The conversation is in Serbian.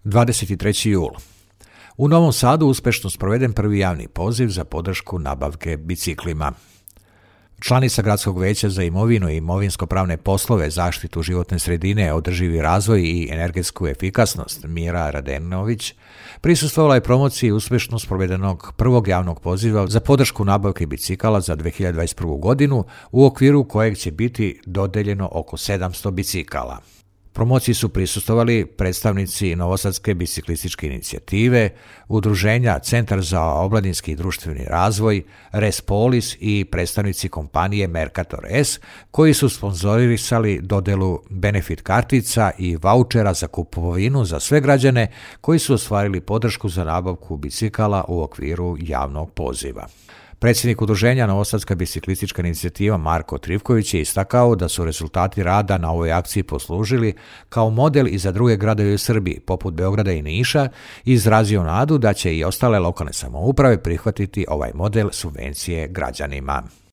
23. jul. U Novom Sadu uspešno sproveden prvi javni poziv za podršku nabavke biciklima. Članica Gradskog veća za imovinu i imovinsko-pravne poslove, zaštitu životne sredine, održivi razvoj i energetsku efikasnost Mira Radenović prisustvovala je promociji uspešno sprovedenog prvog javnog poziva za podršku nabavke bicikala za 2021. godinu, u okviru kojeg će biti dodeljeno oko 700 bicikala. Promociji su prisustvovali predstavnici Novosadske biciklističke inicijative, udruženja Centar za omladinski i društveni razvoj, Respolis i predstavnici kompanije Mercator S, koji su sponzorisali dodelu benefit kartica i vaučera za kupovinu za sve građane koji su ostvarili podršku za nabavku bicikala u okviru javnog poziva. Predsjednik udruženja Novosadska biciklistička inicijativa Marko Trivković je istakao da su rezultati rada na ovoj akciji poslužili kao model i za druge gradove u Srbiji, poput Beograda i Niša, i izrazio nadu da će i ostale lokalne samouprave prihvatiti ovaj model subvencije građanima.